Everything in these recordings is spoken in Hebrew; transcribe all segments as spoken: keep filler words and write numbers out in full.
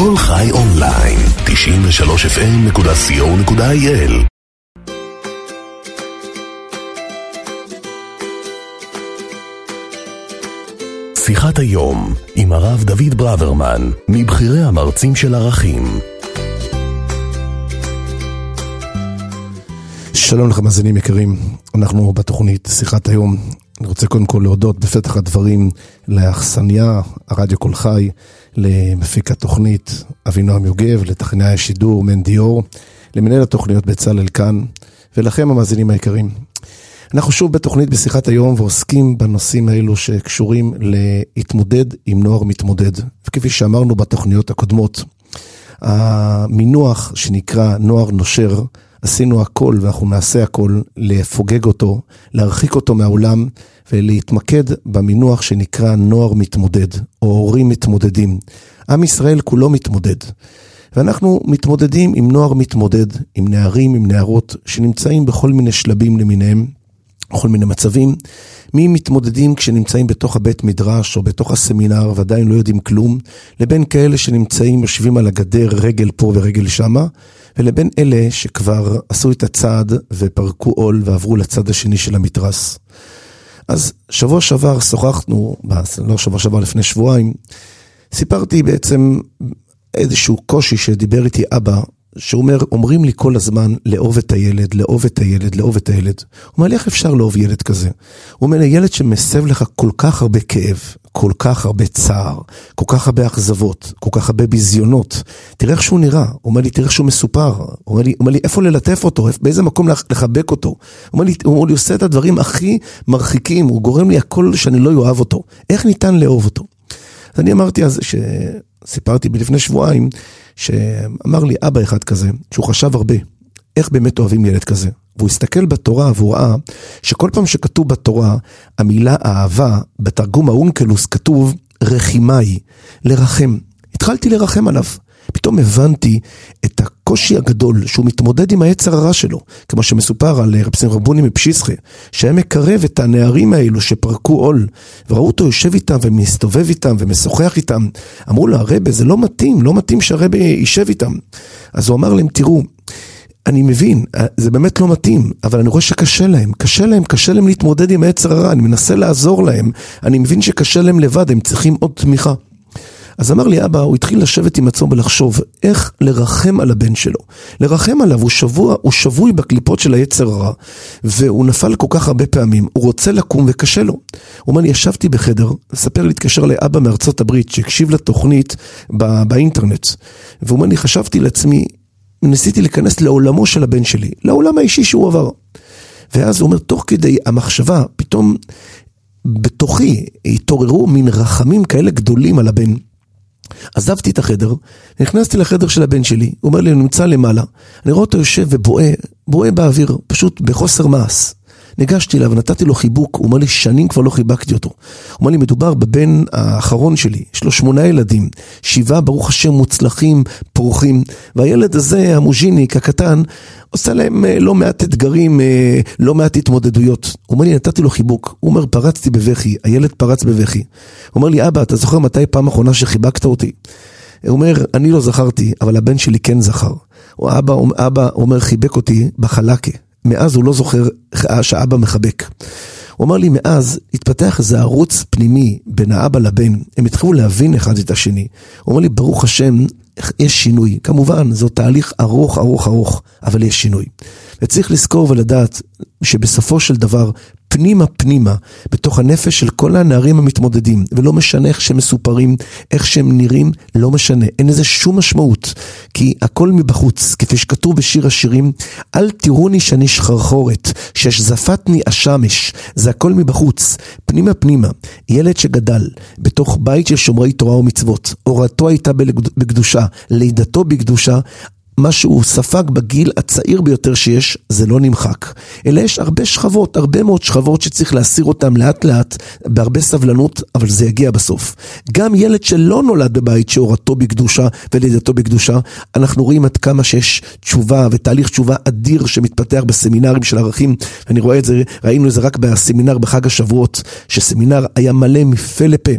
כל חי אונליין, תשעים ושלוש אף אם נקודה סי או נקודה איי אל. שיחת היום עם הרב דוד ברוורמן, מבחירי המרצים של ערכים. שלום לכם מאזינים יקרים, אנחנו בתוכנית שיחת היום. אני רוצה קודם כל להודות בפתח הדברים לאכסניה, הרדיו כל חי, למפיק התוכנית אבינועם יוגב, לטכנאי השידור מנדי אור, למנהל התוכניות בצלאל כאן, ולכם המאזינים היקרים. אנחנו שוב בתוכנית בשיחת היום ועוסקים בנושאים האלו שקשורים להתמודד עם נוער מתמודד. וכפי שאמרנו בתוכניות הקודמות, המינוח שנקרא נוער נושר, עשינו הכל ואנחנו נעשה הכל לפוגג אותו, להרחיק אותו מהעולם ולהתמקד במינוח שנקרא נוער מתמודד או הורים מתמודדים. עם ישראל כולו מתמודד. ואנחנו מתמודדים עם נוער מתמודד, עם נערים, עם נערות שנמצאים בכל מיני שלבים למיניהם, בכל מיני מצבים. מי מתמודדים כשנמצאים בתוך הבית מדרש או בתוך הסמינר ועדיין לא יודעים כלום, לבין כאלה שנמצאים יושבים על הגדר רגל פה ורגל שמה, ולבין אלה שכבר עשו את הצעד ופרקו עול ועברו לצד השני של המתרס. אז שבוע שעבר שוחחנו, לא שבוע שעבר לפני שבועיים, סיפרתי בעצם איזשהו קושי שדיבר איתי אבא, שאומר, אומרים לי כל הזמן לאהוב את הילד, לאהוב את הילד, לאהוב את הילד. הוא אומר לי, איך אפשר לאהוב ילד כזה? הוא אומר לי, ילד שמסב לך כל כך הרבה כאב, כל כך הרבה צער, כל כך הרבה אכזבות, כל כך הרבה ביזיונות. תראה איך שהוא נראה. הוא אומר לי, תראה איך שהוא מסופר. הוא אומר לי, הוא אומר לי איפה ללטף אותו? באיזה מקום לחבק אותו? הוא אומר לי, הוא אומר לי, עושה את הדברים הכי מרחיקים. הוא גורם לי הכל שאני לא יאהב אותו. איך ניתן לאהוב אותו? אז אני אמרתי אז, שסיפרתי בלפני שבועיים, שאמר לי אבא אחד כזה, שהוא חשב הרבה, איך באמת אוהבים ילד כזה. והוא הסתכל בתורה והוא ראה שכל פעם שכתוב בתורה, המילה אהבה, בתרגום האונקלוס כתוב רחימי, לרחם. התחלתי לרחם עליו. פתאום הבנתי את הקושי הגדול שהוא מתמודד עם היצר הרע שלו, כמו שמסופר על רב שמחה בוני מפשיסחה, שהיה מקרב את הנערים האלו שפרקו עול, וראו אותו יושב איתם ומסתובב איתם ומשוחח איתם. אמרו לו, הרב, זה לא מתאים, לא מתאים שהרב יישב איתם. אז הוא אמר להם, תראו, אני מבין, זה באמת לא מתאים, אבל אני רואה שקשה להם, קשה להם, קשה להם להתמודד עם היצר הרע, אני מנסה לעזור להם, אני מבין שקשה להם לבד, הם צריכים עוד תמיכה. אז אמר לי אבא, הוא התחיל לשבת עם עצמו ולחשוב איך לרחם על הבן שלו. לרחם עליו, הוא שבוע, הוא שבוי בקליפות של היצר הרע, והוא נפל כל כך הרבה פעמים, הוא רוצה לקום וקשה לו. הוא אומר לי, ישבתי בחדר, ספר להתקשר לאבא מארצות הברית, שהקשיב לתוכנית בא, באינטרנט, והוא אומר לי, חשבתי לעצמי, ניסיתי להיכנס לעולמו של הבן שלי, לעולם האישי שהוא עבר. ואז הוא אומר, תוך כדי המחשבה, פתאום בתוכי התעוררו מין רחמים כאלה גדולים על הבן. עזבתי את החדר, נכנסתי לחדר של הבן שלי, הוא אומר לי, הוא נמצא למעלה, אני רואה אותו יושב ובואה, בואה באוויר, פשוט בחוסר מעש. ניגשתי אליו ונתתי לו חיבוק, הוא אומר לי, שנים כבר לא חיבקתי אותו. הוא אומר לי, מדובר בבן האחרון שלי, יש לו שמונה ילדים, שבעה ברוך השם מוצלחים, פורחים, והילד הזה, המוז'יניק, הקטן, עושה להם לא מעט אתגרים, לא מעט התמודדויות. הוא אומר לי, נתתי לו חיבוק, הוא אומר, פרצתי בבכי, הילד פרץ בבכי. הוא אומר לי, אבא, אתה זוכר מתי פעם האחרונה שחיבקת אותי? הוא אומר, אני לא זכרתי, אבל הבן שלי כן זכר. אבא, אבא אומר, חיבק אותי בחלקה. מאז הוא לא זוכר שהאבא מחבק. הוא אמר לי, מאז התפתח איזה ערוץ פנימי בין האבא לבן, הם התחילו להבין אחד את השני. הוא אומר לי, ברוך השם, יש שינוי. כמובן, זהו תהליך ארוך, ארוך, ארוך, אבל יש שינוי. וצריך לזכור ולדעת שבסופו של דבר, פנימה פנימה, בתוך הנפש של כל הנערים המתמודדים, ולא משנה איך שהם מסופרים, איך שהם נראים, לא משנה, אין איזה שום משמעות, כי הכל מבחוץ, כפי שכתוב בשיר השירים, אל תראוני שאני שחרחורת, שזפתני השמש, זה הכל מבחוץ, פנימה פנימה, ילד שגדל, בתוך בית של שומרי תורה ומצוות, הורתו הייתה בקדושה, לידתו בקדושה, מה שהוא ספג בגיל הצעיר ביותר שיש, זה לא נמחק. אלא יש הרבה שכבות, הרבה מאוד שכבות שצריך להסיר אותם לאט לאט, בהרבה סבלנות, אבל זה יגיע בסוף. גם ילד שלא נולד בבית שהורתו בקדושה ולידתו בקדושה, אנחנו רואים עד כמה שיש תשובה ותהליך תשובה אדיר שמתפתח בסמינרים של ערכים. אני רואה את זה, ראינו את זה רק בסמינר בחג השבועות, שסמינר היה מלא מפה לפה,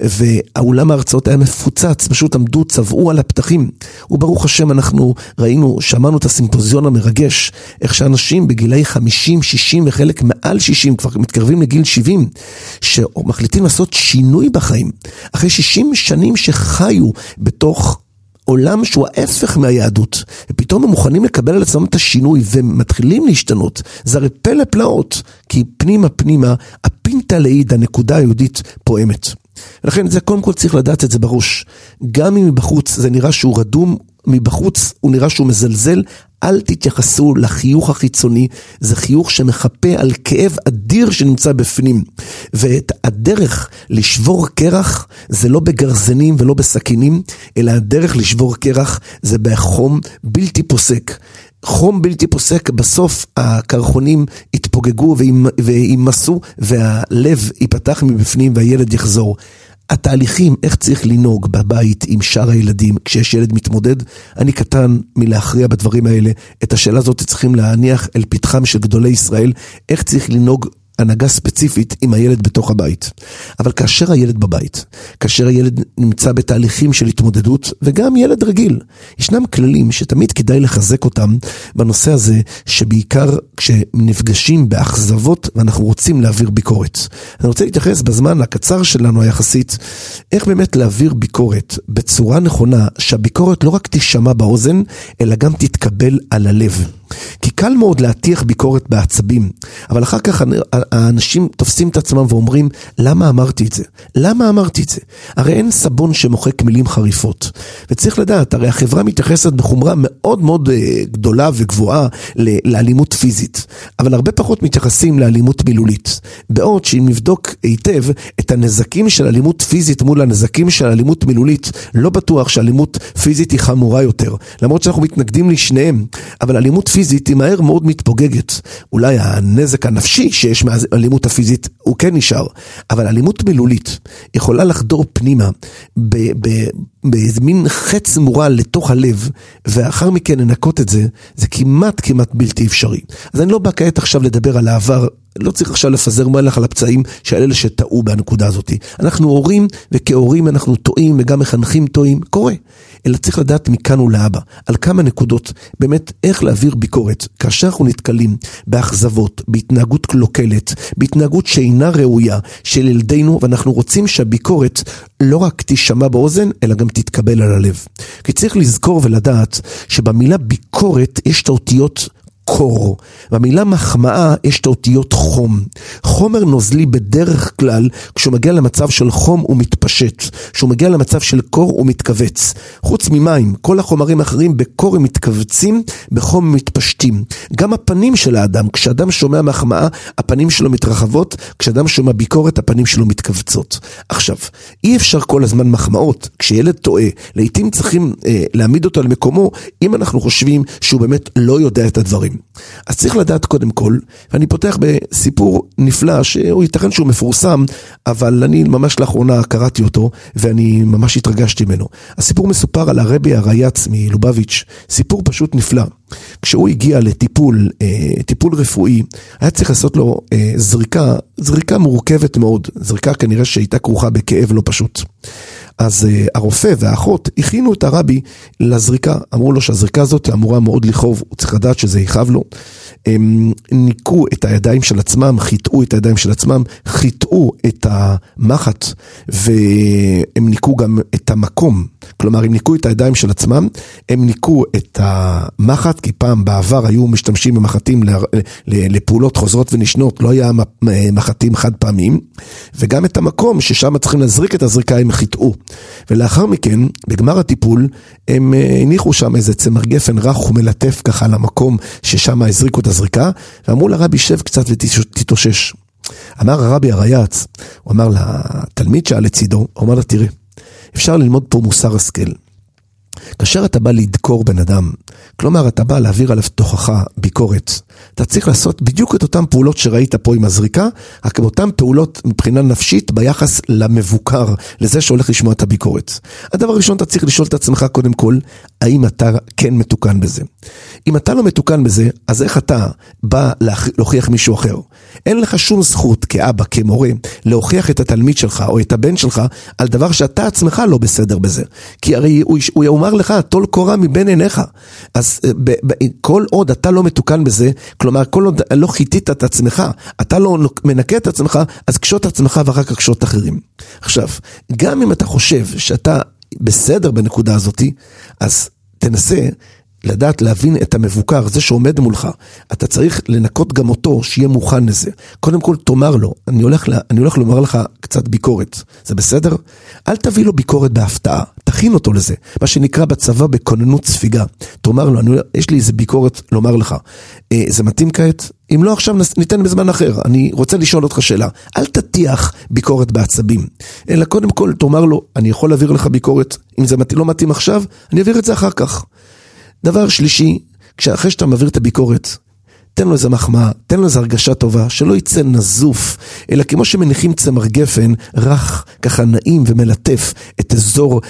והאולם ההרצאות היה מפוצץ, פשוט עמדו, צבעו על הפתחים, וברוך השם אנחנו ראינו, שמענו את הסימפוזיון המרגש, איך שאנשים בגילי חמישים, שישים וחלק מעל שישים, כבר מתקרבים לגיל שבעים, שמחליטים לעשות שינוי בחיים, אחרי שישים שנים שחיו בתוך עולם שהוא ההפך מהיהדות, ופתאום הם מוכנים לקבל על עצמם את השינוי, ומתחילים להשתנות. זה הרי פלא פלאות, כי פנימה פנימה, הפינטה לעיד, הנקודה היהודית פועמת. ולכן זה קודם כל צריך לדעת את זה בראש. גם אם מבחוץ זה נראה שהוא רדום, מבחוץ הוא נראה שהוא מזלזל, אל תתייחסו לחיוך החיצוני, זה חיוך שמחפה על כאב אדיר שנמצא בפנים. ואת הדרך לשבור קרח, זה לא בגרזנים ולא בסכינים, אלא הדרך לשבור קרח זה בחום בלתי פוסק. חום בלתי פוסק, בסוף הקרחונים יתפוגגו וימסו, והלב ייפתח מבפנים והילד יחזור. התהליכים, איך צריך לנהוג בבית עם שאר הילדים, כשיש ילד מתמודד, אני קטן מלהכריע בדברים האלה. את השאלה הזאת צריכים להניח אל פתחם של גדולי ישראל, איך צריך לנהוג הנהגה ספציפית עם הילד בתוך הבית. אבל כאשר הילד בבית, כאשר הילד נמצא בתהליכים של התמודדות, וגם ילד רגיל, ישנם כללים שתמיד כדאי לחזק אותם בנושא הזה, שבעיקר כשנפגשים באכזבות ואנחנו רוצים להעביר ביקורת. אני רוצה להתייחס בזמן הקצר שלנו היחסית, איך באמת להעביר ביקורת בצורה נכונה, שהביקורת לא רק תשמע באוזן, אלא גם תתקבל על הלב. כי קל מאוד להטיח ביקורת בעצבים, אבל אחר כך האנשים תופסים את עצמם ואומרים, למה אמרתי את זה? למה אמרתי את זה? הרי אין סבון שמוחק מילים חריפות. וצריך לדעת, הרי החברה מתייחסת בחומרה מאוד מאוד גדולה וגבוהה לאלימות פיזית, אבל הרבה פחות מתייחסים לאלימות מילולית. בעוד שאם נבדוק היטב את הנזקים של אלימות פיזית מול הנזקים של אלימות מילולית, לא בטוח שאלימות פיזית היא חמורה יותר, למרות שאנחנו מתנגדים לשניהם, אבל אלימות פיזית היא מהר מאוד מתפוגגת. אולי הנזק הנפשי שיש מהאלימות הפיזית הוא כן נשאר, אבל אלימות מילולית יכולה לחדור פנימה באיזה מין חץ מורל לתוך הלב, ואחר מכן לנקות את זה, זה כמעט כמעט בלתי אפשרי. אז אני לא בא כעת עכשיו לדבר על העבר, לא צריך עכשיו לפזר מלח על הפצעים של אלה שטעו בנקודה הזאת. אנחנו הורים, וכהורים אנחנו טועים, וגם מחנכים טועים, קורה. אלא צריך לדעת מכאן ולהבא, על כמה נקודות, באמת איך להעביר ביקורת, כאשר אנחנו נתקלים באכזבות, בהתנהגות קלוקלת, בהתנהגות שאינה ראויה של ילדינו, ואנחנו רוצים שהביקורת לא רק תשמע באוזן, אלא גם תתקבל על הלב. כי צריך לזכור ולדעת, שבמילה ביקורת יש את האותיות קור. במילה מחמאה יש את האותיות חום. חומר נוזלי בדרך כלל, כשהוא מגיע למצב של חום הוא מתפשט. כשהוא מגיע למצב של קור הוא מתכווץ. חוץ ממים, כל החומרים האחרים בקור הם מתכווצים, בחום מתפשטים. גם הפנים של האדם, כשאדם שומע מחמאה, הפנים שלו מתרחבות, כשאדם שומע ביקורת, הפנים שלו מתכווצות. עכשיו, אי אפשר כל הזמן מחמאות. כשילד טועה, לעתים צריכים אה, להעמיד אותו על מקומו, אם אנחנו חושבים שהוא באמת לא יודע את הדברים. אז צריך לדעת קודם כל, ואני פותח בסיפור נפלא, שהוא ייתכן שהוא מפורסם, אבל אני ממש לאחרונה קראתי אותו, ואני ממש התרגשתי ממנו. הסיפור מסופר על הרבי הרייץ מלובביץ', סיפור פשוט נפלא. כשהוא הגיע לטיפול, טיפול רפואי, היה צריך לעשות לו זריקה, זריקה מורכבת מאוד, זריקה כנראה שהייתה כרוכה בכאב לא פשוט. אז הרופא והאחות הכינו את הרבי לזריקה, אמרו לו שהזריקה הזאת אמורה מאוד לכאוב, הוא צריך לדעת שזה יכאב לו. הם ניקו את הידיים של עצמם, חיטאו את הידיים של עצמם, חיטאו את המחט, והם ניקו גם את המקום. כלומר, הם ניקו את הידיים של עצמם, הם ניקו את המחט, כי פעם בעבר היו משתמשים במחטים לפעולות חוזרות ונשנות, לא היה מחטים חד פעמים, וגם את המקום ששם צריכים להזריק את הזריקה, הם חיטאו. ולאחר מכן, בגמר הטיפול, הם הניחו שם איזה צמר גפן רך ומלטף ככה על המקום ששם הזריקו את הזריקה, ואמרו לרבי שב קצת ותתאושש. אמר הרבי הרייץ, הוא אמר לתלמיד שעל לצידו, הוא אמר לה תראה, אפשר ללמוד פה מוסר השכל. כאשר אתה בא לדקור בן אדם, כלומר אתה בא להעביר עליו תוכחה, ביקורת, אתה צריך לעשות בדיוק את אותם פעולות שראית פה עם הזריקה, רק אותם פעולות מבחינה נפשית ביחס למבוקר, לזה שהולך לשמוע את הביקורת. הדבר הראשון, אתה צריך לשאול את עצמך קודם כל, האם אתה כן מתוקן בזה. אם אתה לא מתוקן בזה, אז איך אתה בא להוכיח מישהו אחר? אין לך שום זכות כאבא, כמורה, להוכיח את התלמיד שלך או את הבן שלך על דבר שאתה עצמך לא בסדר בזה. כי הרי הוא, הוא יאמר לך, טול קורה מבין עיניך. אז ב, ב, כל עוד אתה לא מתוקן בזה, כלומר כל עוד לא חיתית את עצמך, אתה לא מנקה את עצמך, אז קשות את עצמך ואחר כך קשות אחרים. עכשיו, גם אם אתה חושב שאתה בסדר בנקודה הזאת, אז תנסה לדעת להבין את המבוקר, זה שעומד מולך, אתה צריך לנקות גם אותו, שיהיה מוכן לזה. קודם כל תאמר לו, אני הולך, לה, אני הולך לומר לך קצת ביקורת, זה בסדר? אל תביא לו ביקורת בהפתעה, תכין אותו לזה, מה שנקרא בצבא בכוננות ספיגה. תאמר לו, אני, יש לי איזה ביקורת לומר לך, אה, זה מתאים כעת? אם לא עכשיו ניתן בזמן אחר, אני רוצה לשאול אותך שאלה, אל תטיח ביקורת בעצבים, אלא קודם כל תאמר לו, אני יכול להעביר לך ביקורת, אם זה לא מתאים עכשיו, אני אעביר את זה אחר כך. דבר שלישי, כשאחרי שאתה מעביר את הביקורת, תן לו איזה מחמאה, תן לו איזה הרגשה טובה, שלא יצא נזוף, אלא כמו שמניחים צמר גפן, רך, ככה נעים ומלטף את אזור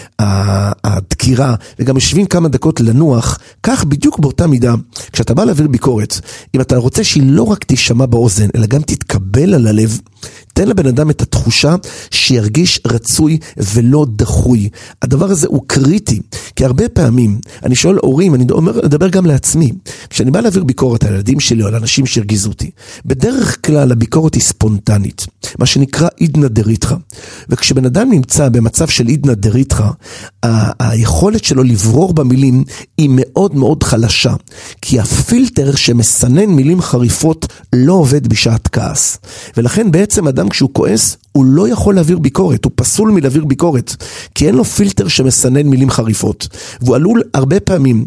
הדקירה, וגם יושבים כמה דקות לנוח, כך בדיוק באותה מידה, כשאתה בא להעביר ביקורת, אם אתה רוצה שהיא לא רק תשמע באוזן, אלא גם תתקבל על הלב, תן לבן אדם את התחושה שירגיש רצוי ולא דחוי. הדבר הזה הוא קריטי, כי הרבה פעמים, אני שואל הורים, אני אומר, אדבר גם לעצמי, כשאני בא להעביר ביקורת על ילדים שלי או על אנשים שהרגיזו אותי, בדרך כלל הביקורת היא ספונטנית, מה שנקרא עידנא דריתחא. וכשבן אדם נמצא במצב של עידנא דריתחא, ה- היכולת שלו לברור במילים היא מאוד מאוד חלשה, כי הפילטר שמסנן מילים חריפות לא עובד בשעת כעס. ולכן בעצם אדם כשהוא כועס, הוא לא יכול להעביר ביקורת, הוא פסול מלהעביר ביקורת, כי אין לו פילטר שמסנן מילים חריפות, והוא עלול הרבה פעמים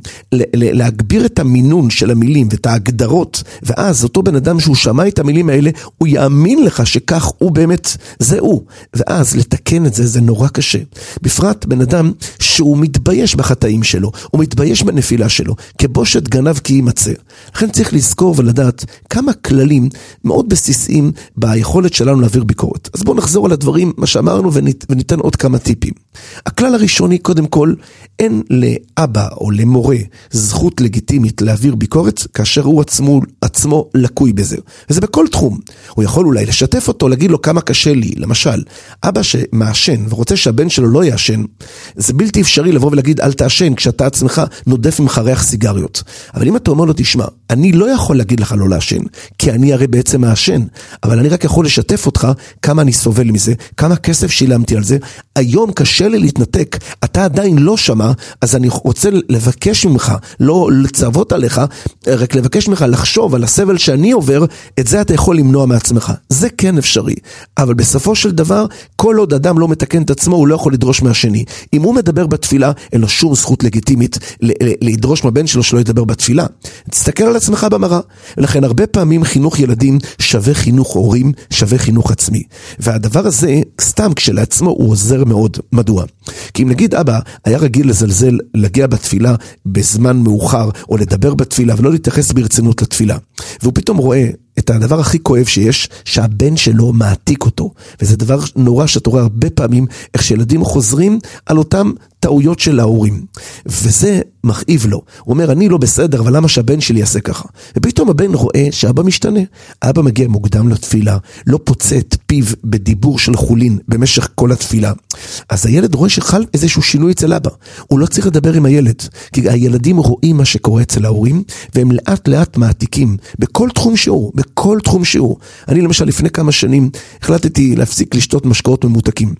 להגביר את המינון של המילים ואת ההגדרות, ואז אותו בן אדם שהוא שמע את המילים האלה, הוא יאמין לך שכך הוא באמת, זה הוא, ואז לתקן את זה, זה נורא קשה. בפרט בן אדם שהוא מתבייש בחטאים שלו, הוא מתבייש בנפילה שלו, כבושת גנב כי יימצא. לכן צריך לזכור ולדעת כמה כללים מאוד בסיסיים ביכולת שלנו להעביר ביקורת. אז בואו נחזור על הדברים, מה שאמרנו, וניתן, וניתן עוד כמה טיפים. הכלל הראשוני, קודם כל, אין לאבא או למורה זכות לגיטימית להעביר ביקורת, כאשר הוא עצמו, עצמו לקוי בזה. וזה בכל תחום. הוא יכול אולי לשתף אותו, להגיד לו כמה קשה לי. למשל, אבא שמעשן ורוצה שהבן שלו לא יעשן, זה בלתי אפשרי לבוא ולהגיד אל תעשן, כשאתה עצמך נודף ממך ריח סיגריות. אבל אם אתה אומר לו, תשמע, אני לא יכול להגיד לך לא לעשן, כי אני הרי בעצם מעשן, אבל אני רק יכול לשתף אותך כמה אני סובל מזה, כמה כסף שילמתי על זה, היום קשה לי להתנתק, אתה עדיין לא שמע, אז אני רוצה לבקש ממך, לא לצוות עליך, רק לבקש ממך לחשוב על הסבל שאני עובר, את זה אתה יכול למנוע מעצמך. זה כן אפשרי, אבל בסופו של דבר, כל עוד אדם לא מתקן את עצמו, הוא לא יכול לדרוש מהשני. אם הוא מדבר בתפילה, אין לו שום זכות לגיטימית לדרוש מהבן שלו שלא ידבר בתפילה. תסתכל על עצמך במראה. ולכן הרבה פעמים חינוך ילדים שווה חינוך הורים, שווה חינוך עצמי. והדבר הזה, סתם כשלעצמו, הוא עוזר מאוד. מדוע? כי אם נגיד אבא היה רגיל לזלזל, להגיע בתפילה בזמן מאוחר, או לדבר בתפילה, ולא להתייחס ברצינות לתפילה. והוא פתאום רואה את הדבר הכי כואב שיש, שהבן שלו מעתיק אותו. וזה דבר נורא שאתה רואה הרבה פעמים, איך שילדים חוזרים על אותם טעויות של ההורים. וזה מכאיב לו. הוא אומר, אני לא בסדר, אבל למה שהבן שלי יעשה ככה? ופתאום הבן רואה שאבא משתנה. האבא מגיע מוקדם לתפילה, לא פוצע את פיו בדיבור של חולין במשך כל התפילה. אז הילד רואה שחל איזשהו שינוי אצל אבא. הוא לא צריך לדבר עם הילד, כי הילדים רואים מה שקורה אצל ההורים, והם לאט לאט מעתיקים, בכל תחום שהוא, בכל תחום שהוא. אני למשל לפני כמה שנים החלטתי להפסיק לשתות משקאות ממותקים.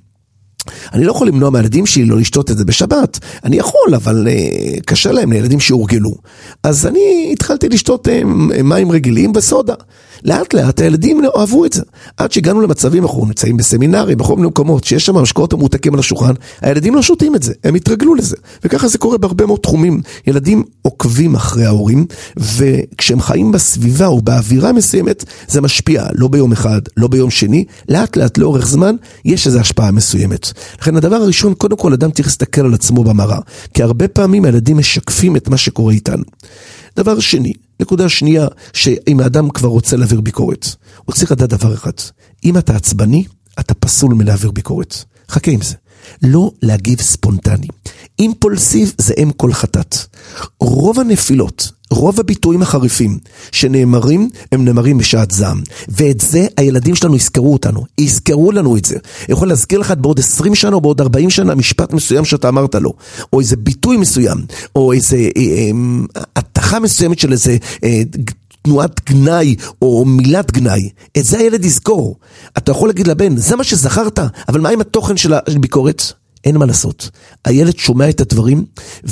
אני לא יכול למנוע מהילדים שלי לא לשתות את זה בשבת. אני יכול, אבל uh, קשה להם לילדים שהורגלו. אז אני התחלתי לשתות uh, מים רגילים וסודה. לאט לאט הילדים אוהבו את זה. עד שהגענו למצבים, אנחנו נמצאים בסמינרים, בכל מיני מקומות, שיש שם משקאות המותקים על השולחן, הילדים לא שותים את זה, הם התרגלו לזה. וככה זה קורה בהרבה מאוד תחומים. ילדים עוקבים אחרי ההורים, וכשהם חיים בסביבה או באווירה מסוימת, זה משפיע, לא ביום אחד, לא ביום שני, לאט לאט לאורך זמן, יש איזו השפעה מסוימת. לכן הדבר הראשון, קודם כל אדם צריך להסתכל על עצמו במראה, כי הרבה פעמים הילדים משקפים את מה שקורה איתנו. דבר שני, נקודה שנייה, שאם האדם כבר רוצה להעביר ביקורת, הוא צריך לדעת דבר אחד, אם אתה עצבני, אתה פסול מלהעביר ביקורת. חכה עם זה. לא להגיב ספונטני. אימפולסיב זה אם כל חטאת. רוב הנפילות, רוב הביטויים החריפים שנאמרים, הם נאמרים בשעת זעם. ואת זה הילדים שלנו יזכרו אותנו. יזכרו לנו את זה. יכול להזכיר לך בעוד עשרים שנה או בעוד ארבעים שנה משפט מסוים שאתה אמרת לו. או איזה ביטוי מסוים. או איזה אה, אה, התחה מסוימת של איזה אה, תנועת גנאי או מילת גנאי. את זה הילד יזכור. אתה יכול להגיד לבן, זה מה שזכרת, אבל מה עם התוכן של הביקורת? אין מה לעשות. הילד שומע את הדברים,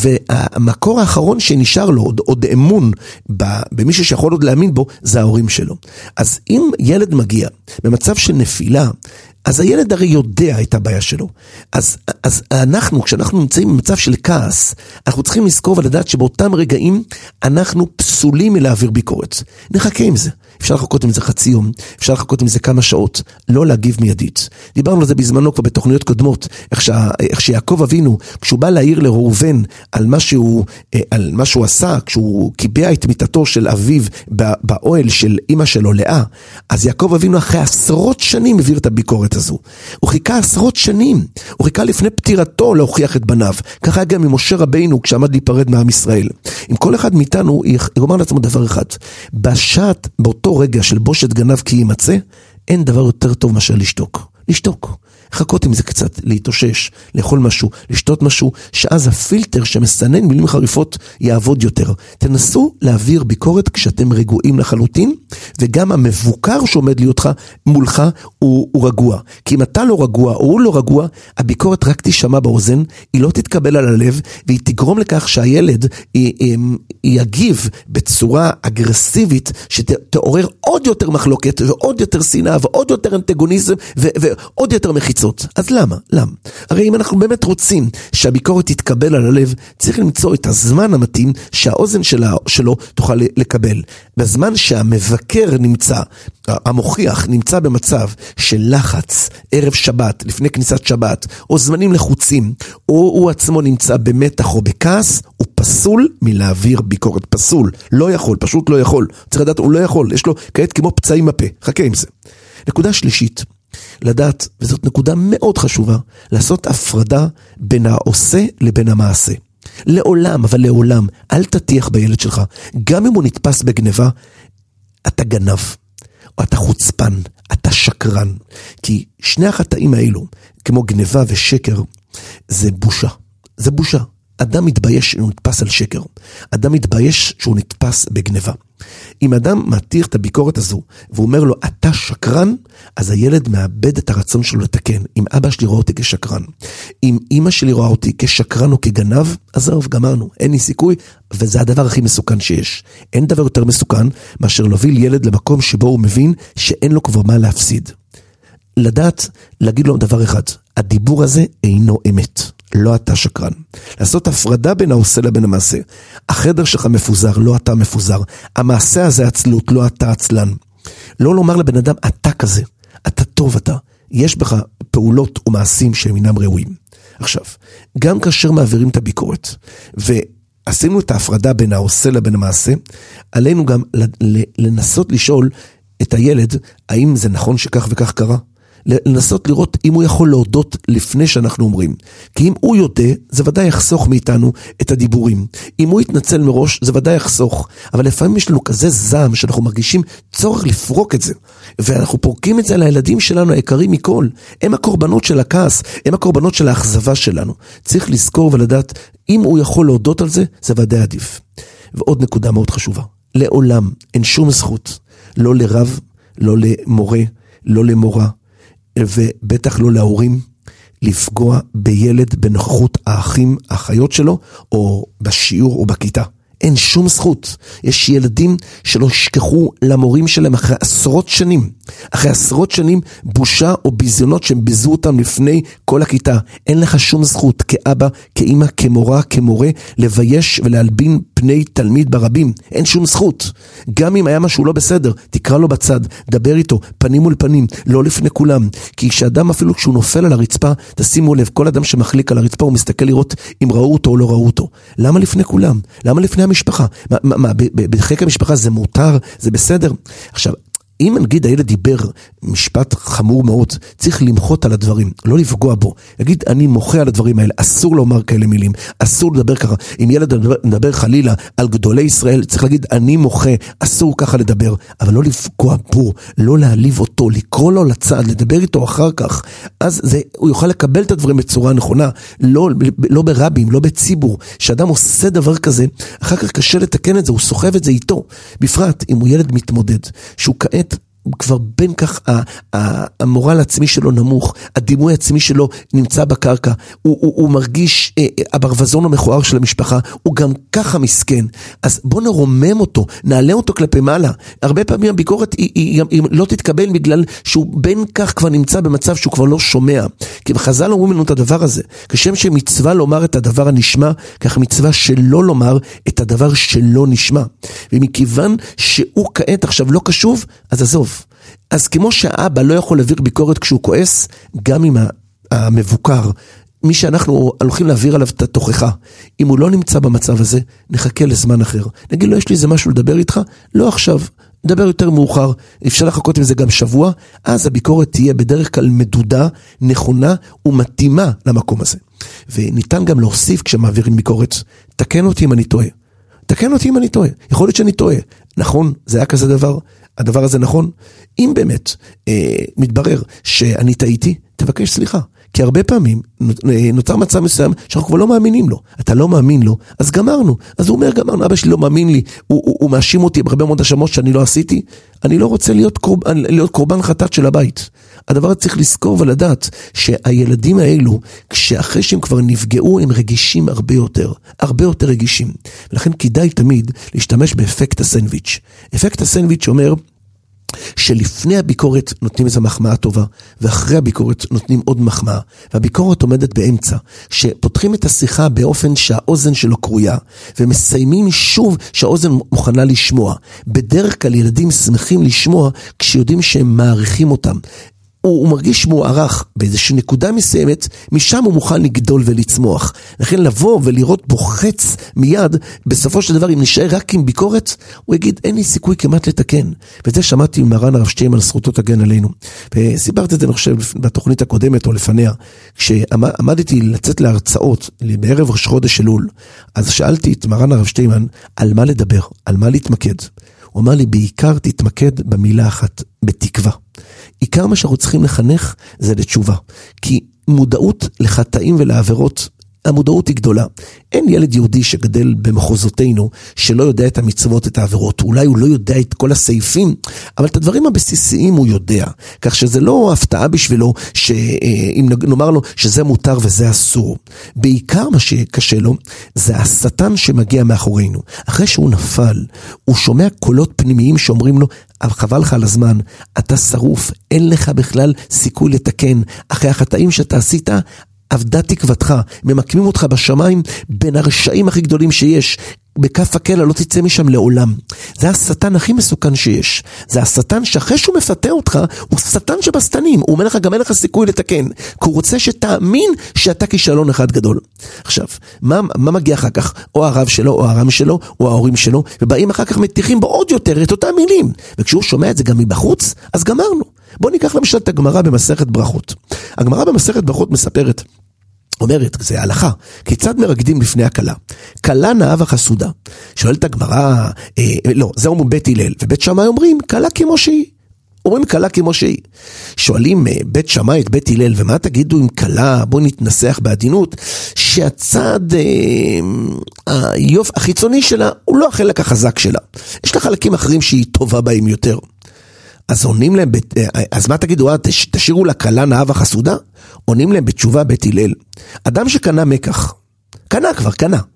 והמקור האחרון שנשאר לו, עוד, עוד אמון במישהו שיכול עוד להאמין בו, זה ההורים שלו. אז אם ילד מגיע במצב של נפילה, אז הילד הרי יודע את הבעיה שלו. אז, אז אנחנו, כשאנחנו נמצאים במצב של כעס, אנחנו צריכים לזכור ולדעת שבאותם רגעים אנחנו פסולים מלהעביר ביקורת. נחכה עם זה. אפשר לחכות עם זה חצי יום, אפשר לחכות עם זה כמה שעות, לא להגיב מיידית. דיברנו על זה בזמנו כבר בתוכניות קודמות, איך, שה, איך שיעקב אבינו, כשהוא בא להעיר לראובן על מה שהוא, על מה שהוא עשה, כשהוא קיבע את מיטתו של אביו באוהל של אמא שלו לאה, אז יעקב אבינו אחרי עשרות שנים העביר את הביקורת הזו. הוא חיכה עשרות שנים, הוא חיכה לפני פטירתו להוכיח את בניו. ככה גם עם משה רבינו כשעמד להיפרד מעם ישראל. עם כל אחד מאיתנו, הוא אומר לעצמו דבר אחד, בשעת, באותו רגע של בושת גנב כי יימצא, אין דבר יותר טוב מאשר לשתוק. לשתוק. חכות עם זה קצת, להתאושש, לאכול משהו, לשתות משהו, שאז הפילטר שמסנן מילים חריפות יעבוד יותר. תנסו להעביר ביקורת כשאתם רגועים לחלוטין, וגם המבוקר שעומד ליותך מולך הוא, הוא רגוע. כי אם אתה לא רגוע או הוא לא רגוע, הביקורת רק תשמע באוזן, היא לא תתקבל על הלב, והיא תגרום לכך שהילד היא, היא, היא יגיב בצורה אגרסיבית, שתעורר עוד יותר מחלוקת, ועוד יותר שנאה, ועוד יותר אנטגוניזם, ו, ועוד יותר מחיצות. אז למה? למה? הרי אם אנחנו באמת רוצים שהביקורת תתקבל על הלב, צריך למצוא את הזמן המתאים שהאוזן שלה, שלו תוכל לקבל. בזמן שהמבקר נמצא, המוכיח נמצא במצב של לחץ, ערב שבת, לפני כניסת שבת, או זמנים לחוצים, או הוא עצמו נמצא במתח או בכעס, הוא פסול מלהעביר ביקורת. פסול. לא יכול, פשוט לא יכול. צריך לדעת, הוא לא יכול. יש לו כעת כמו פצעים בפה. חכה עם זה. נקודה שלישית. לדעת, וזאת נקודה מאוד חשובה, לעשות הפרדה בין העושה לבין המעשה. לעולם, אבל לעולם, אל תטיח בילד שלך. גם אם הוא נתפס בגניבה, אתה גנב, או אתה חוצפן, אתה שקרן. כי שני החטאים האלו, כמו גניבה ושקר, זה בושה. זה בושה. אדם מתבייש שהוא נתפס על שקר. אדם מתבייש שהוא נתפס בגניבה. אם אדם מתיר את הביקורת הזו, והוא אומר לו, אתה שקרן, אז הילד מאבד את הרצון שלו לתקן. אם אבא שלי רואה אותי כשקרן, אם אמא שלי רואה אותי כשקרן או כגנב, אז זהו, גמרנו, אין לי סיכוי, וזה הדבר הכי מסוכן שיש. אין דבר יותר מסוכן, מאשר להוביל ילד למקום שבו הוא מבין, שאין לו כבר מה להפסיד. לדעת, להגיד לו דבר אחד, הדיבור הזה אינו אמת. לא אתה שקרן. לעשות הפרדה בין העושה לבין המעשה. החדר שלך מפוזר, לא אתה מפוזר. המעשה הזה עצלות, לא אתה עצלן. לא לומר לבן אדם, אתה כזה. אתה טוב אתה. יש בך פעולות או מעשים שהם אינם ראויים. עכשיו, גם כאשר מעבירים את הביקורת, ועשינו את ההפרדה בין העושה לבין המעשה, עלינו גם לנסות לשאול את הילד, האם זה נכון שכך וכך קרה? לנסות לראות אם הוא יכול להודות לפני שאנחנו אומרים. כי אם הוא יודע, זה ודאי יחסוך מאיתנו את הדיבורים. אם הוא יתנצל מראש, זה ודאי יחסוך. אבל לפעמים יש לנו כזה זעם שאנחנו מרגישים צורך לפרוק את זה. ואנחנו פורקים את זה על הילדים שלנו היקרים מכל. הם הקורבנות של הכעס, הם הקורבנות של האכזבה שלנו. צריך לזכור ולדעת, אם הוא יכול להודות על זה, זה ודאי עדיף. ועוד נקודה מאוד חשובה. לעולם אין שום זכות, לא לרב, לא למורה, לא למורה, ובטח לא להורים, לפגוע בילד בנוכחות האחים, האחיות שלו, או בשיעור או בכיתה. אין שום זכות. יש ילדים שלא שכחו למורים שלהם אחרי עשרות שנים, אחרי עשרות שנים בושה או ביזיונות שהם ביזו אותם לפני כל הכיתה. אין לך שום זכות כאבא, כאמא, כמורה, כמורה, לבייש ולהלבין פני תלמיד ברבים. אין שום זכות. גם אם היה משהו לא בסדר, תקרא לו בצד, דבר איתו, פנים מול פנים, לא לפני כולם. כי כשאדם אפילו כשהוא נופל על הרצפה, תשימו לב, כל אדם שמחליק על הרצפה הוא מסתכל לראות אם ראו אותו או לא ראו אותו. למה לפני כולם? למה לפני המשפחה? מה, מה, מה, בחיק המשפחה זה מותר, זה בסדר? עכשיו, אם נגיד הילד דיבר משפט חמור מאוד, צריך למחות על הדברים, לא לפגוע בו. נגיד, אני מוחה על הדברים האלה, אסור לומר כאלה מילים, אסור לדבר ככה. אם ילד מדבר, מדבר חלילה על גדולי ישראל, צריך להגיד, אני מוחה, אסור ככה לדבר, אבל לא לפגוע בו, לא להעליב אותו, לקרוא לו לצד, לדבר איתו אחר כך. אז זה, הוא יוכל לקבל את הדברים בצורה נכונה, לא, לא ברבים, לא בציבור. שאדם עושה דבר כזה, אחר כך קשה לתקן את זה, הוא סוחב את זה איתו. בפרט, אם הוא ילד מתמודד, שהוא כעת כבר בין כך המורל העצמי שלו נמוך, הדימוי העצמי שלו נמצא בקרקע, הוא, הוא, הוא מרגיש הברווזון המכוער של המשפחה, הוא גם ככה מסכן. אז בוא נרומם אותו, נעלה אותו כלפי מעלה. הרבה פעמים הביקורת היא, היא, היא לא תתקבל בגלל שהוא בין כך כבר נמצא במצב שהוא כבר לא שומע. כי בחז"ל אומרים לנו את הדבר הזה, כשם שמצווה לומר את הדבר הנשמע, כך מצווה שלא לומר את הדבר שלא נשמע. ומכיוון שהוא כעת עכשיו לא קשוב, אז עזוב. אז כמו שהאבא לא יכול להעביר ביקורת כשהוא כועס, גם עם המבוקר, מי שאנחנו הולכים להעביר עליו את התוכחה, אם הוא לא נמצא במצב הזה, נחכה לזמן אחר. נגיד לו, יש לי איזה משהו לדבר איתך? לא עכשיו, נדבר יותר מאוחר, אפשר לחכות עם זה גם שבוע, אז הביקורת תהיה בדרך כלל מדודה, נכונה ומתאימה למקום הזה. וניתן גם להוסיף כשמעבירים ביקורת, תקן אותי אם אני טועה. תקן אותי אם אני טועה. יכול להיות שאני טועה. נכון, זה היה כזה דבר. הדבר הזה נכון. אם באמת אה, מתברר שאני טעיתי, תבקש סליחה. כי הרבה פעמים נוצר מצב מסוים שאנחנו כבר לא מאמינים לו. אתה לא מאמין לו, אז גמרנו. אז הוא אומר, גמרנו, אבא שלי לא מאמין לי, הוא, הוא, הוא מאשים אותי בהרבה מאוד השמות שאני לא עשיתי. אני לא רוצה להיות קורבן, להיות קורבן חטאת של הבית. הדבר צריך לזכור ולדעת שהילדים האלו, כשאחרי שהם כבר נפגעו, הם רגישים הרבה יותר, הרבה יותר רגישים. ולכן כדאי תמיד להשתמש באפקט הסנדוויץ'. אפקט הסנדוויץ' אומר, שלפני הביקורת נותנים איזו מחמאה טובה, ואחרי הביקורת נותנים עוד מחמאה, והביקורת עומדת באמצע, שפותחים את השיחה באופן שהאוזן שלו קרויה, ומסיימים שוב שהאוזן מוכנה לשמוע. בדרך כלל ילדים שמחים לשמוע כשיודעים שהם מעריכים אותם. הוא, הוא מרגיש מוערך באיזושהי נקודה מסוימת, משם הוא מוכן לגדול ולצמוח. לכן לבוא ולראות בו חץ מיד, בסופו של דבר אם נשאר רק עם ביקורת, הוא יגיד אין לי סיכוי כמעט לתקן. וזה שמעתי ממרן הרב שטיינמן על זכותו תגן עלינו. וסיפרתי את זה אני חושב בתוכנית הקודמת או לפניה, כשעמדתי לצאת להרצאות בערב ראש חודש אלול, אז שאלתי את מרן הרב שטיינמן על מה לדבר, על מה להתמקד. הוא אמר לי, בעיקר תתמקד במילה אחת, בתקווה. עיקר מה שאנחנו צריכים לחנך זה לתשובה. כי מודעות לחטאים ולעבירות, המודעות היא גדולה. אין ילד יהודי שגדל במחוזותינו שלא יודע את המצוות, את העבירות. אולי הוא לא יודע את כל הסעיפים, אבל את הדברים הבסיסיים הוא יודע. כך שזה לא הפתעה בשבילו, שאם נאמר לו שזה מותר וזה אסור. בעיקר מה שקשה לו, זה השטן שמגיע מאחורינו. אחרי שהוא נפל, הוא שומע קולות פנימיים שאומרים לו, חבל לך על הזמן, אתה שרוף, אין לך בכלל סיכוי לתקן. אחרי החטאים שאתה עשית, עבדה תקוותך, ממקמים אותך בשמיים בין הרשעים הכי גדולים שיש, בכף הקלע לא תצא משם לעולם. זה השטן הכי מסוכן שיש. זה השטן שאחרי שהוא מפתה אותך, הוא שטן שבשטנים, הוא אומר לך גם אין לך סיכוי לתקן, כי הוא רוצה שתאמין שאתה כישלון אחד גדול. עכשיו, מה, מה מגיע אחר כך? או הרב שלו, או הרם שלו, או ההורים שלו, ובאים אחר כך מתיחים בו עוד יותר את אותם מילים. וכשהוא שומע את זה גם מבחוץ, אז גמרנו. בוא ניקח למשל את הגמרא במסכת ברכות. הגמרא במסכת ברכות מספרת, אומרת, זה ההלכה, כיצד מרקדים לפני הקלה? קלה נאה וחסודה. שואלת הגמרא, אה, לא, זה אומרים בית הלל, ובית שמאי אומרים, קלה כמו שהיא. אומרים קלה כמו שהיא. שואלים בית שמאי את בית הלל, ומה תגידו עם קלה, בוא נתנסח בעדינות, שהצד אה, היוף החיצוני שלה, הוא לא החלק החזק שלה. יש לה חלקים אחרים שהיא טובה בהם יותר. אז עונים להם, אז מה תגידו, תשאירו לה קלה נאה וחסודה? עונים להם בתשובה בית הלל. אדם שקנה מקח, קנה כבר, קנה.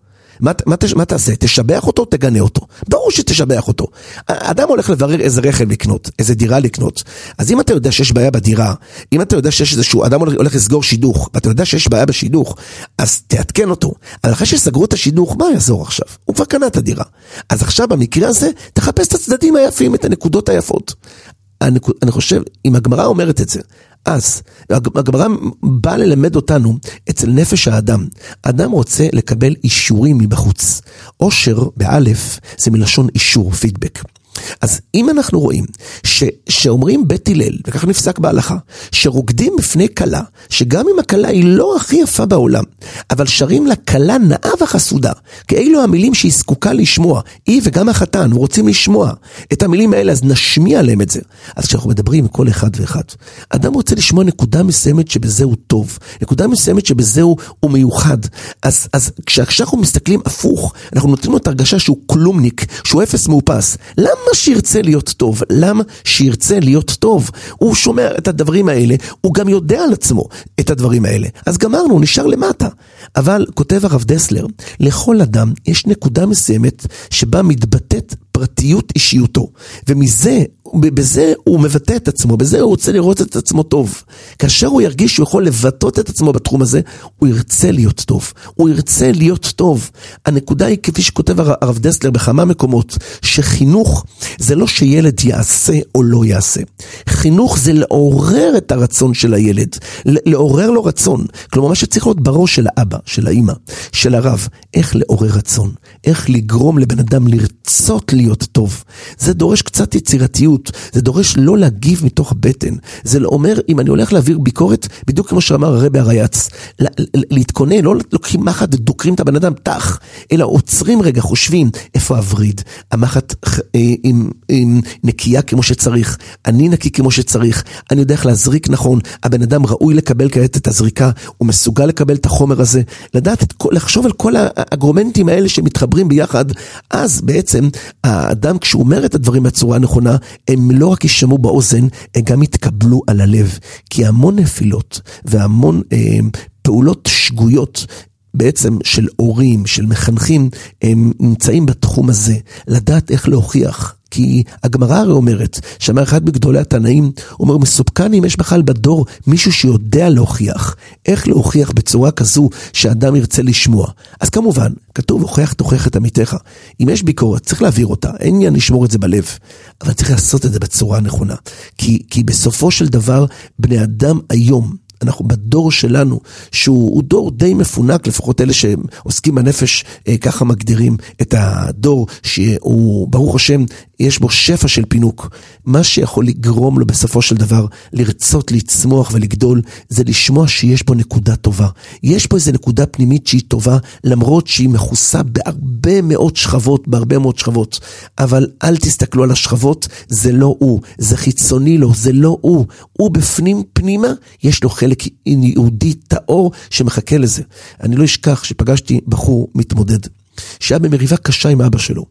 מה, מה, מה תעשה? תשבח אותו, תגנה אותו. ברור שתשבח אותו. אדם הולך לברר איזה רכב לקנות, איזה דירה לקנות. אז אם אתה יודע שיש בעיה בדירה, אם אתה יודע שיש איזשהו, אדם הולך, הולך לסגור שידוך, ואתה יודע שיש בעיה בשידוך, אז תעדכן אותו. אבל אחרי שסגרו את השידוך, מה יעזור עכשיו? הוא כבר קנה את הדירה. אז עכשיו במקרה הזה, תחפש את הצדדים היפים, את הנקודות היפות. אני, אני חושב, אם הגמרא אומרת את זה, אז הגמרא באה ללמד אותנו אצל נפש האדם. האדם רוצה לקבל אישורים מבחוץ. אושר באלף זה מלשון אישור, פידבק. אז אם אנחנו רואים ש, שאומרים בית הלל, וכך נפסק בהלכה, שרוקדים בפני קלה, שגם אם הקלה היא לא הכי יפה בעולם, אבל שרים לה קלה נאה וחסודה, כאלו המילים שהיא זקוקה לשמוע, היא וגם החתן, ורוצים לשמוע את המילים האלה, אז נשמיע להם את זה. אז כשאנחנו מדברים עם כל אחד ואחד, אדם רוצה לשמוע נקודה מסוימת שבזה הוא טוב, נקודה מסוימת שבזה הוא, הוא מיוחד. אז, אז כשאנחנו מסתכלים הפוך, אנחנו נותנים לו את הרגשה שהוא כלומניק, שהוא אפס מאופס. למה למה שירצה להיות טוב? למה שירצה להיות טוב? הוא שומע את הדברים האלה, הוא גם יודע על עצמו את הדברים האלה. אז גמרנו, נשאר למטה. אבל כותב הרב דסלר, לכל אדם יש נקודה מסוימת שבה מתבטאת פרטיות אישיותו, ומזה, בזה הוא מבטא את עצמו, בזה הוא רוצה לראות את עצמו טוב. כאשר הוא ירגיש שהוא יכול לבטאות את עצמו בתחום הזה, הוא ירצה להיות טוב, הוא ירצה להיות טוב. הנקודה היא כפי שכותב הרב דסלר בכמה מקומות, שחינוך זה לא שילד יעשה או לא יעשה. חינוך זה לעורר את הרצון של הילד, לעורר לו רצון. כלומר, מה שצריך להיות בראש של האבא, של האמא, של הרב, איך לעורר רצון, איך לגרום לבן אדם לרצות להיות טוב. זה דורש קצת יצירתיות, זה דורש לא להגיב מתוך הבטן. זה אומר, אם אני הולך להעביר ביקורת, בדיוק כמו שאמר הרבי הרייץ, להתכונן, לא לוקחים מחט ודוקרים את הבן אדם תח, אלא עוצרים רגע, חושבים, איפה הווריד? המחט עם, עם נקייה כמו שצריך, אני נקי כמו שצריך, אני יודע איך להזריק נכון, הבן אדם ראוי לקבל כעת את הזריקה, הוא מסוגל לקבל את החומר הזה, לדעת, את, לחשוב על כל האגרומנטים האלה שמתחברים ביחד, אז בעצם האדם כשהוא אומר את הדברים בצורה הנכונה, הם לא רק ישמעו באוזן, הם גם יתקבלו על הלב, כי המון נפילות והמון אה, פעולות שגויות, בעצם של הורים, של מחנכים, הם נמצאים בתחום הזה, לדעת איך להוכיח. כי הגמרא הרי אומרת, שאמר אחד בגדולי התנאים, הוא אומר, מסופקני אם יש בכלל בדור מישהו שיודע להוכיח, איך להוכיח בצורה כזו שאדם ירצה לשמוע. אז כמובן, כתוב, הוכיח תוכיח את עמיתך. אם יש ביקורת, צריך להעביר אותה, אין עניין לשמור את זה בלב, אבל צריך לעשות את זה בצורה הנכונה. כי, כי בסופו של דבר, בני אדם היום, אנחנו בדור שלנו, שהוא דור די מפונק, לפחות אלה שעוסקים בנפש, ככה מגדירים את הדור, שהוא ברוך השם, יש בו שפע של פינוק. מה שיכול לגרום לו בסופו של דבר, לרצות, לצמוח ולגדול, זה לשמוע שיש בו נקודה טובה. יש בו איזו נקודה פנימית שהיא טובה, למרות שהיא מכוסה בהרבה מאוד שכבות, בהרבה מאוד שכבות. אבל אל תסתכלו על השכבות, זה לא הוא, זה חיצוני לו, זה לא הוא. הוא בפנים פנימה, יש לו חלק יהודי טהור שמחכה לזה. אני לא אשכח שפגשתי בחור מתמודד, שהיה במריבה קשה עם אבא שלו,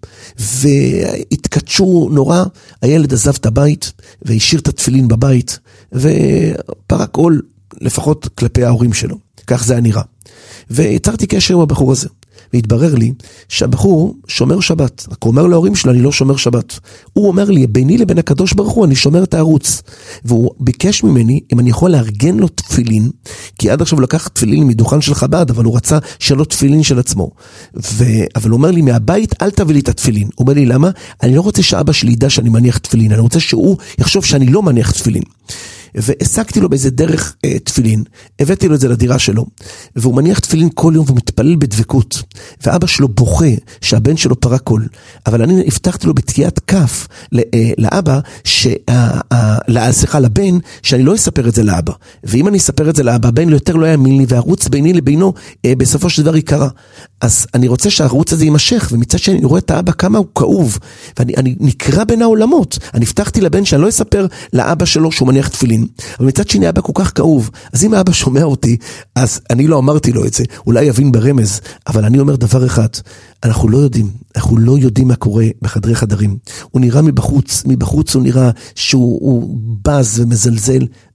והתקדשו נורא, הילד עזב את הבית, והשאיר את התפילין בבית, ופרק עול, לפחות כלפי ההורים שלו. כך זה היה נראה. ויצרתי קשר עם הבחור הזה. והתברר לי שהבחור שומר שבת, רק הוא אומר להורים שלו, אני לא שומר שבת. הוא אומר לי, ביני לבין הקדוש ברוך הוא, אני שומר את הערוץ. והוא ביקש ממני, אם אני יכול לארגן לו תפילין, כי עד עכשיו הוא לקח תפילין מדוכן של חב"ד, אבל הוא רצה שלא תפילין של עצמו. ו... אבל הוא אומר לי, מהבית אל תביא לי את התפילין. הוא אומר לי, למה? אני לא רוצה שאבא שלי ידע שאני מניח תפילין, אני רוצה שהוא יחשוב שאני לא מניח תפילין. והעסקתי לו באיזה דרך אה, תפילין, הבאתי לו את זה לדירה שלו, והוא מניח תפילין כל יום ומתפלל בדבקות, ואבא שלו בוכה שהבן שלו פרק קול, אבל אני הבטחתי לו בתקיעת כף אה, לאבא, סליחה, לבן, שאני לא אספר את זה לאבא, ואם אני אספר את זה לאבא, הבן לא יותר לא יאמין לי, והערוץ ביני לבינו אה, בסופו של דבר יקרה. אז אני רוצה שהערוץ הזה יימשך, ומצד שני אני רואה את האבא כמה הוא כאוב, ואני אני נקרא בין העולמות. אני הבטחתי לבן שאני לא אספר לאבא שלו שהוא מניח תפילין, אבל מצד שני אבא כל כך כאוב. אז אם האבא שומע אותי, אז אני לא אמרתי לו את זה, אולי יבין ברמז, אבל אני אומר דבר אחד, אנחנו לא יודעים, אנחנו לא יודעים מה קורה בחדרי חדרים. הוא נראה מבחוץ, מבחוץ הוא נראה שהוא בז ומזלזל,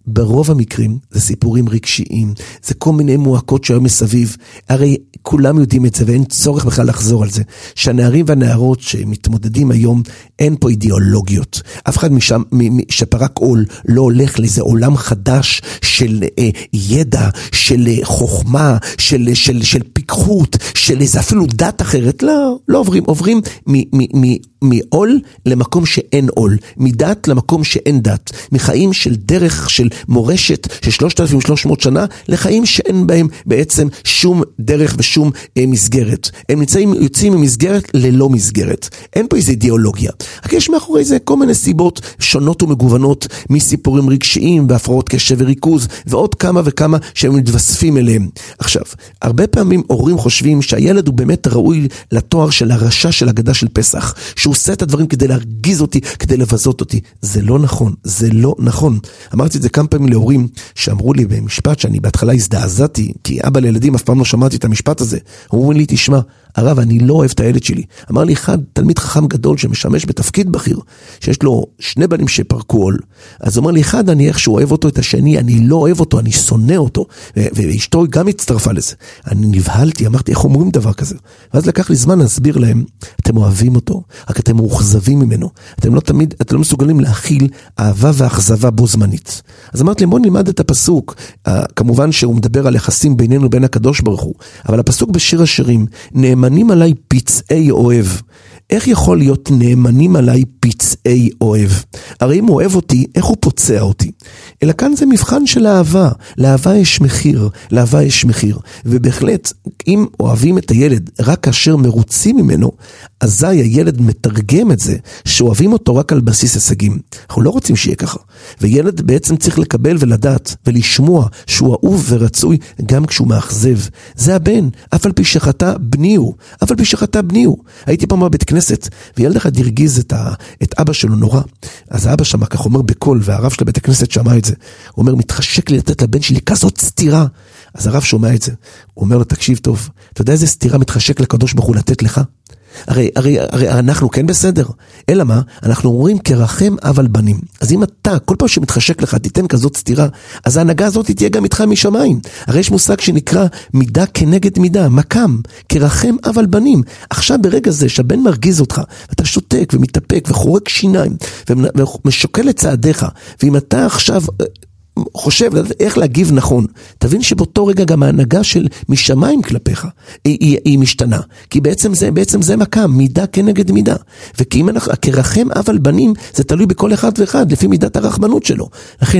ברוב המקרים זה סיפורים רגשיים, זה כל מיני מועקות שהיום מסביב, הרי כולם יודעים את זה ואין צורך בכלל לחזור על זה, שהנערים והנערות שמתמודדים היום, אין פה אידיאולוגיות, אף אחד משם, שפרק עול לא הולך לאיזה עולם חדש של אה, ידע, של אה, חוכמה, של, של, של פיקחות, של איזה אפילו דת אחרת, לא, לא עוברים, עוברים מ, מ, מ, מעול למקום שאין עול, מדת למקום שאין דת, מחיים של דרך של מורשת של שלושת אלפים ושלוש מאות שנה, לחיים שאין בהם בעצם שום דרך ושום אה, מסגרת. הם נמצאים, יוצאים ממסגרת ללא מסגרת. אין פה איזו אידיאולוגיה. רק יש מאחורי זה כל מיני סיבות שונות ומגוונות, מסיפורים רגשיים והפרעות קשב וריכוז, ועוד כמה וכמה שהם מתווספים אליהם. עכשיו, הרבה פעמים הורים חושבים שהילד הוא באמת ראוי לתואר של הרשע של הגדה של פסח, שהוא עושה את הדברים כדי להרגיז אותי, כדי לבזות אותי. זה לא נכון, זה לא נכון. אמרתי את זה כמה פעמים להורים שאמרו לי במשפט שאני בהתחלה הזדעזעתי, כי אבא לילדים אף פעם לא שמעתי את המשפט הזה. הוא אומר לי, תשמע, הרב, אני לא אוהב את הילד שלי. אמר לי אחד, תלמיד חכם גדול שמשמש בתפקיד בכיר, שיש לו שני בנים שפרקו עול. אז הוא אומר לי, אחד, אני איך שהוא אוהב אותו, את השני, אני לא אוהב אותו, אני שונא אותו. ואשתו גם הצטרפה לזה. אני נבהלתי, אמרתי, איך אומרים דבר כזה? ואז לקח לי זמן להסביר להם, אתם אוהבים אותו, רק אתם מאוכזבים ממנו. אתם לא תמיד, אתם לא מסוגלים להכיל אהבה ואכזבה בו זמנית. אז אמרתי להם, בוא נלמד את הפסוק. כמובן שהוא מדבר על יחסים בינינו ובין הקדוש ברוך הוא. אבל הפסוק בשיר השירים, נאמנים עליי פצעי אוהב. איך יכול להיות נאמנים עליי פצעי אוהב? הרי אם הוא אוהב אותי, איך הוא פוצע אותי? אלא כאן זה מבחן של אהבה. לאהבה יש מחיר, לאהבה יש מחיר. ובהחלט, אם אוהבים את הילד רק כאשר מרוצים ממנו, אזי הילד מתרגם את זה, שאוהבים אותו רק על בסיס הישגים. אנחנו לא רוצים שיהיה ככה. וילד בעצם צריך לקבל ולדעת, ולשמוע שהוא אהוב ורצוי, גם כשהוא מאכזב. זה הבן, אף על פי שחטא בני הוא, אף על פי שחטא בני הוא. הייתי פעם בבית כנסת, וילד אחד הרגיז את, ה, את אבא שלו נורא. אז האבא שמע, כך אומר בקול, והרב של בית הכנסת שמע את זה. הוא אומר, מתחשק לי לתת לבן שלי כזאת סתירה. אז הרב שומע את זה. הוא אומר לו, תקשיב טוב, אתה יודע איזה סתירה מתחשק לקדוש ברוך הוא לתת לך? הרי, הרי, הרי אנחנו כן בסדר. אלא מה? אנחנו אומרים כרחם אבל בנים. אז אם אתה, כל פעם שמתחשק לך, תיתן כזאת סתירה, אז ההנהגה הזאת תהיה גם איתך משמיים. הרי יש מושג שנקרא מידה כנגד מידה, מקם, כרחם אבל בנים. עכשיו ברגע זה שהבן מרגיז אותך, ואתה שותק ומתאפק וחורק שיניים, ומשוקל לצעדיך, ואם אתה עכשיו חושב איך להגיב נכון, תבין שבאותו רגע גם ההנהגה של משמיים כלפיך היא, היא, היא משתנה, כי בעצם זה, בעצם זה מקם, מידה כנגד מידה, וכי אם אנחנו, כרחם אבל בנים, זה תלוי בכל אחד ואחד, לפי מידת הרחמנות שלו. לכן,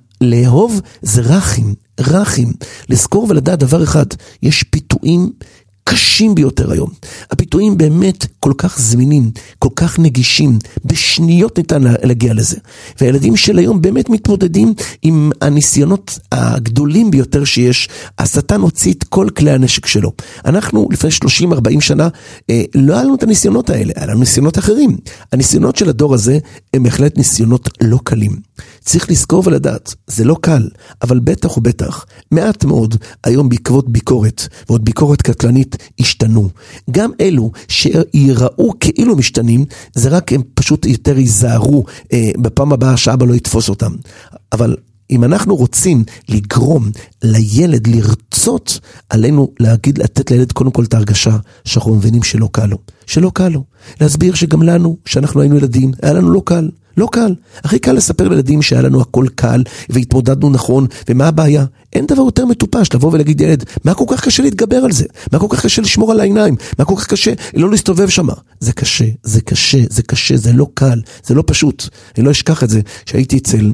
לאהוב זה רחים, רחים, לזכור ולדעת דבר אחד, יש פיתויים קשים ביותר היום. הפיתויים באמת כל כך זמינים, כל כך נגישים, בשניות ניתן להגיע לזה. והילדים של היום באמת מתמודדים עם הניסיונות הגדולים ביותר שיש. השטן הוציא את כל כלי הנשק שלו. אנחנו לפני שלושים ארבעים שנה, אה, לא היה לנו את הניסיונות האלה, היה לנו ניסיונות אחרים. הניסיונות של הדור הזה הם בהחלט ניסיונות לא קלים. צריך לזכור ולדעת, זה לא קל, אבל בטח ובטח, מעט מאוד היום בעקבות ביקורת, ועוד ביקורת קטלנית, השתנו. גם אלו שיראו כאילו משתנים, זה רק הם פשוט יותר ייזהרו, אה, בפעם הבאה שאבא לא יתפוס אותם. אבל אם אנחנו רוצים לגרום לילד לרצות, עלינו להגיד, לתת לילד קודם כל את ההרגשה שאנחנו מבינים שלא קל לו. שלא קל לו. להסביר שגם לנו, שאנחנו היינו ילדים, היה לנו לא קל. לא קל. הכי קל לספר לילדים שהיה לנו הכל קל, והתמודדנו נכון, ומה הבעיה? אין דבר יותר מטופש לבוא ולהגיד ילד, מה כל כך קשה להתגבר על זה? מה כל כך קשה לשמור על העיניים? מה כל כך קשה לא להסתובב שם? זה קשה, זה קשה, זה קשה, זה לא קל, זה לא פשוט. אני לא אשכח את זה, שהייתי אצל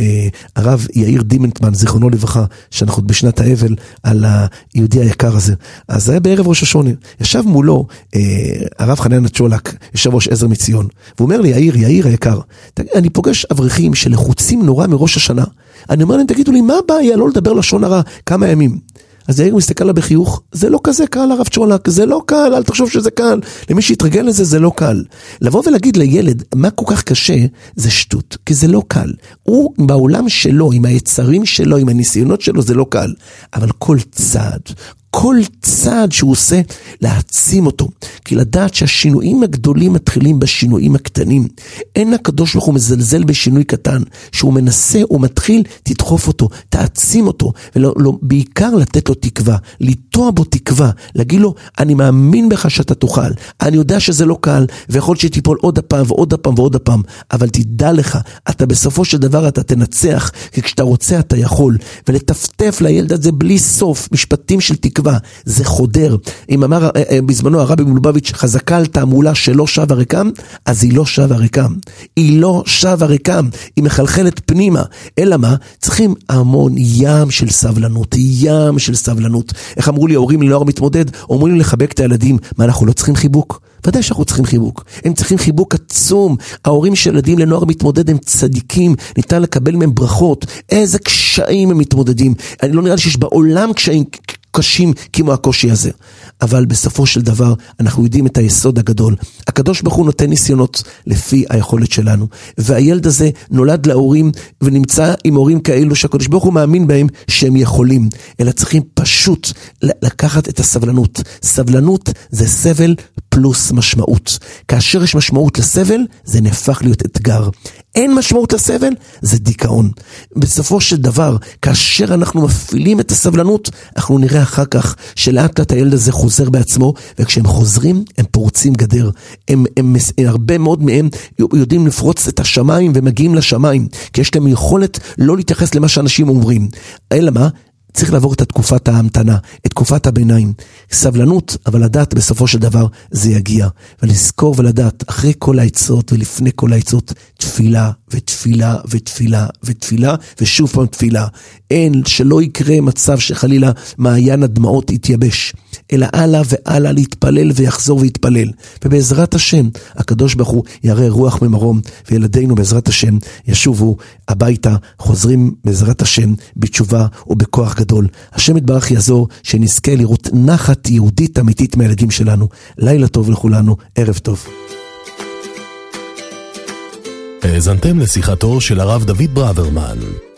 הרב יאיר דימנטמן, זיכרונו לברכה, שאנחנו בשנת האבל על היהודי היקר הזה. אז זה היה בערב ראש השונה. ישב מולו הרב חנן צ'ולק, יושב ראש עזר מציון, והוא אומר לי, יאיר, יאיר היקר, אני פוגש אברכים שלחוצים נורא מראש השנה. אני אומר להם, תגידו לי, מה הבעיה לא לדבר לשון הרע כמה ימים? אז יאיר מסתכל לה בחיוך, זה לא כזה קל הרב צ'ולק, זה לא קל, אל תחשוב שזה קל. למי שיתרגל לזה זה לא קל. לבוא ולהגיד לילד מה כל כך קשה, זה שטות, כי זה לא קל. הוא בעולם שלו, עם היצרים שלו, עם הניסיונות שלו, זה לא קל. אבל כל צעד, כל צעד שהוא עושה, להעצים אותו. כי לדעת שהשינויים הגדולים מתחילים בשינויים הקטנים. אין הקדוש ברוך הוא מזלזל בשינוי קטן. שהוא מנסה, הוא מתחיל, תדחוף אותו, תעצים אותו, ובעיקר לתת לו תקווה, לטוע בו תקווה, להגיד לו, אני מאמין בך שאתה תוכל, אני יודע שזה לא קל, ויכול שתיפול עוד הפעם ועוד הפעם ועוד הפעם, אבל תדע לך, אתה בסופו של דבר אתה תנצח, כי כשאתה רוצה אתה יכול, ולטפטף לילד הזה בלי סוף, משפטים של תקווה, זה חודר. אם אמר בזמנו הרבי מלובביץ', חזקה על תעמולה שלא שווה ריקם, אז היא לא שווה ריקם. היא לא שווה ריקם, היא מחלחלת פנימה. אלא מה? צריכים המון ים של סבלנות, ים של סבלנות. איך אמרו לי ההורים לנוער מתמודד? אומרים לי לחבק את הילדים, מה אנחנו לא צריכים חיבוק? ודאי שאנחנו צריכים חיבוק. הם צריכים חיבוק עצום. ההורים של ילדים לנוער מתמודד הם צדיקים, ניתן לקבל מהם ברכות. איזה קשיים הם מתמודדים. אני לא נראה לי שיש בעולם קשיים קשים כמו הקושי הזה. אבל בסופו של דבר אנחנו יודעים את היסוד הגדול. הקדוש ברוך הוא נותן ניסיונות לפי היכולת שלנו. והילד הזה נולד להורים ונמצא עם הורים כאלו שהקדוש ברוך הוא מאמין בהם שהם יכולים. אלא צריכים פשוט לקחת את הסבלנות. סבלנות זה סבל פלוס משמעות. כאשר יש משמעות לסבל, זה נהפך להיות אתגר. אין משמעות לסבל, זה דיכאון. בסופו של דבר, כאשר אנחנו מפעילים את הסבלנות, אנחנו נראה אחר כך שלאט לאט הילד הזה חוזר בעצמו, וכשהם חוזרים, הם פורצים גדר. הם, הם, הם, הרבה מאוד מהם יודעים לפרוץ את השמיים ומגיעים לשמיים, כי יש להם יכולת לא להתייחס למה שאנשים אומרים. אלא מה? צריך לעבור את תקופת ההמתנה, את תקופת הביניים. סבלנות, אבל לדעת בסופו של דבר זה יגיע. ולזכור ולדעת, אחרי כל העצות ולפני כל העצות, תפילה ותפילה ותפילה ותפילה, ושוב פעם תפילה. אין, שלא יקרה מצב שחלילה מעיין הדמעות יתייבש, אלא הלאה והלאה להתפלל ויחזור ויתפלל. ובעזרת השם, הקדוש ברוך הוא יראה רוח ממרום, וילדינו בעזרת השם ישובו הביתה, חוזרים בעזרת השם בתשובה ובכוח גדול. השם יתברך יעזור שנזכה לראות נחת יהודית אמיתית מהילדים שלנו. לילה טוב לכולנו, ערב טוב. האזנתם לשיחתו של הרב דוד ברוורמן.